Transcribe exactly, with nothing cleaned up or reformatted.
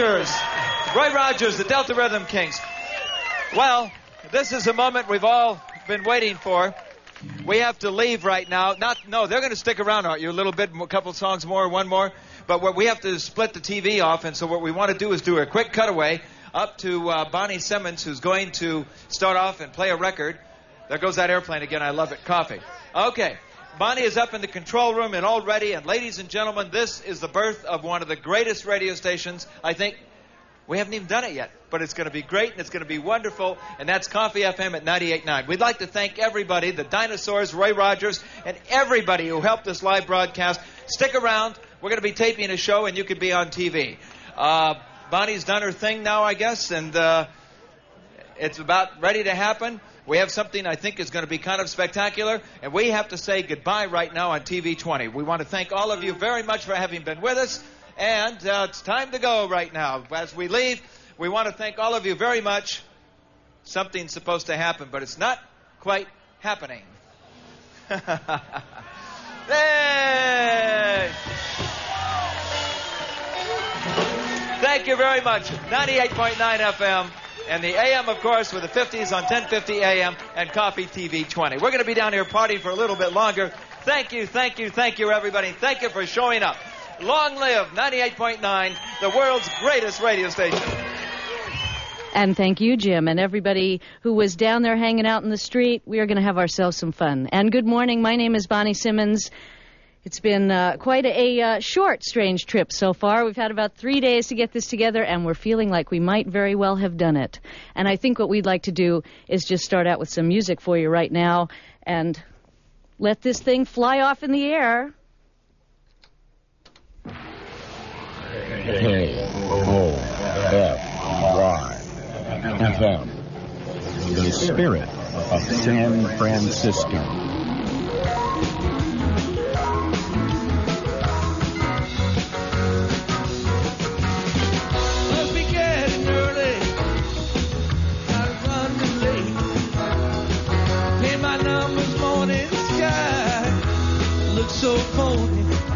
Rogers. Roy Rogers, the Delta Rhythm Kings. Well, this is a moment we've all been waiting for. We have to leave right now. Not, no, they're going to stick around, aren't you? A little bit, a couple songs more, one more. But what we have to split the T V off, and so what we want to do is do a quick cutaway up to uh, Bonnie Simmons, who's going to start off and play a record. There goes that airplane again. I love it. Coffee. Okay. Bonnie is up in the control room and all ready. And ladies and gentlemen, this is the birth of one of the greatest radio stations. I think we haven't even done it yet, but it's going to be great and it's going to be wonderful. And that's Coffee F M at ninety-eight point nine. We'd like to thank everybody, the Dinosaurs, Roy Rogers, and everybody who helped this live broadcast. Stick around. We're going to be taping a show and you could be on T V. Uh, Bonnie's done her thing now, I guess, and uh, it's about ready to happen. We have something I think is going to be kind of spectacular, and we have to say goodbye right now on T V twenty. We want to thank all of you very much for having been with us, and uh, it's time to go right now. As we leave, we want to thank all of you very much. Something's supposed to happen, but it's not quite happening. Hey! Thank you very much. ninety-eight point nine F M. And the A M, of course, with the fifties on ten fifty A M and Coffee T V twenty. We're going to be down here partying for a little bit longer. Thank you, thank you, thank you, everybody. Thank you for showing up. Long live ninety-eight point nine, the world's greatest radio station. And thank you, Jim, and everybody who was down there hanging out in the street. We are going to have ourselves some fun. And good morning. My name is Bonnie Simmons. It's been uh, quite a, a uh, short, strange trip so far. We've had about three days to get this together, and we're feeling like we might very well have done it. And I think what we'd like to do is just start out with some music for you right now and let this thing fly off in the air. K O F Y F M, the spirit of San Francisco. So phony.